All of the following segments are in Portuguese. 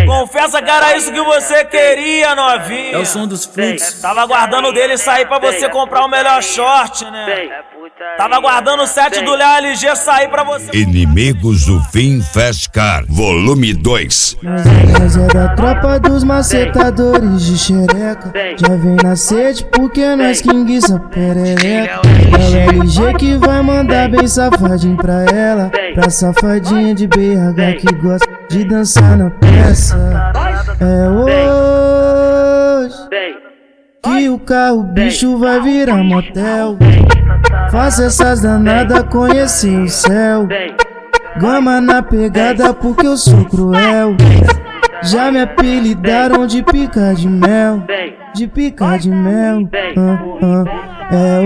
Confessa que era isso que você queria, novinha. É o som dos fluxos. Tava aguardando dele sair pra você comprar o melhor short, né? Tava aguardando o set do Léo LG sair pra você. Inimigos do Fim Fast Car, volume 2. Nós é da tropa dos macetadores de xereca. Já vem na sede porque nós que enguiça perereca. É o LG que vai mandar bem safadinho pra ela. Pra safadinha de BH que gosta de dançar na peça. É hoje que o carro bicho vai virar motel. Faça essas danadas conhecer o céu. Gama na pegada porque eu sou cruel. Já me apelidaram de pica de mel. De pica de mel. É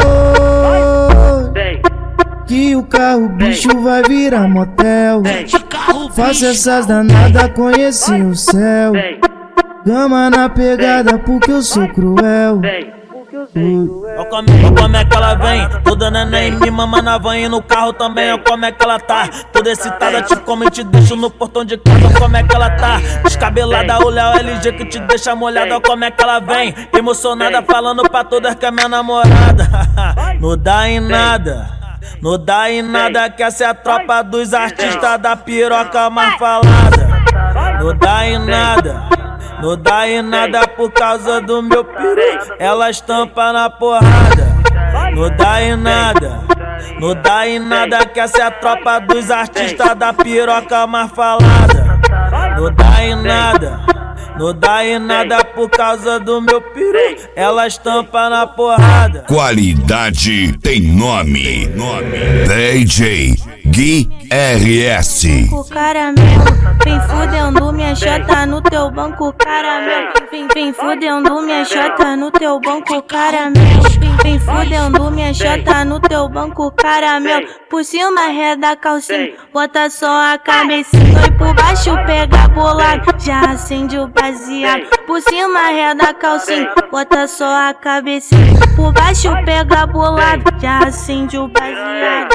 hoje que o carro bicho vai virar motel. Faça essas danadas conhecer o céu. Gama na pegada porque eu sou cruel. Olha como é que ela vem, toda neném me mama na van e no carro também. Olha como é que ela tá, toda excitada, te come e te deixo no portão de casa. Olha como é que ela tá, descabelada, o Léo LG que te deixa molhada. Olha como é que ela vem, emocionada, falando pra todas que é minha namorada. Não dá em nada, não dá em nada, que essa é a tropa dos artistas da piroca mais falada. Não dá em nada, não dá em nada por causa do meu peru, ela estampa na porrada. Não dá em nada, não dá em nada, que essa é a tropa dos artistas da piroca mais falada. Não dá em nada, não dá em nada por causa do meu peru, ela estampa na porrada. Qualidade tem nome. DJ Gui RS. Banco caramelo, vem fudendo minha chota no teu banco caramelo. Vem fudendo minha chota no teu banco caramelo. Vem fudendo minha chota no teu banco caramelo. Por cima reda calcinha, bota só a cabecinha e por baixo pega bolado, já acende o baseado. Por cima reda calcinha, bota só a cabecinha, por baixo pega bolado, já acende o baseado.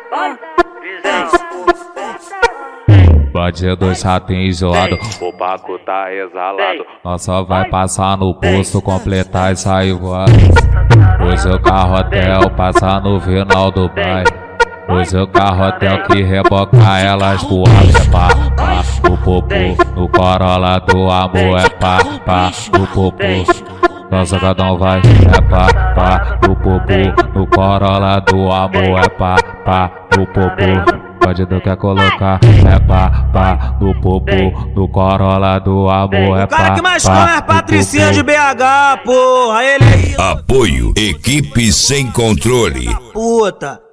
Bandido já tem isolado, o Paco tá exalado. Nós só vai passar no posto, completar e sair voado. Hoje o carro hotel passa no final do bairro. Hoje o carro hotel que reboca elas pro alto. É pá, pá, o popô no Corolla do amor. É pá, pá, o popô. Nossa, cada um vai. É pá, pá, o popô no Corolla do amor. É pá, pá, o popô. Bandido quer colocar, é pá, pá, no popô, no Corolla do amor, é pá, o cara que mais come é Patricinha de BH, porra, ele é isso. Apoio, equipe sem controle. Puta.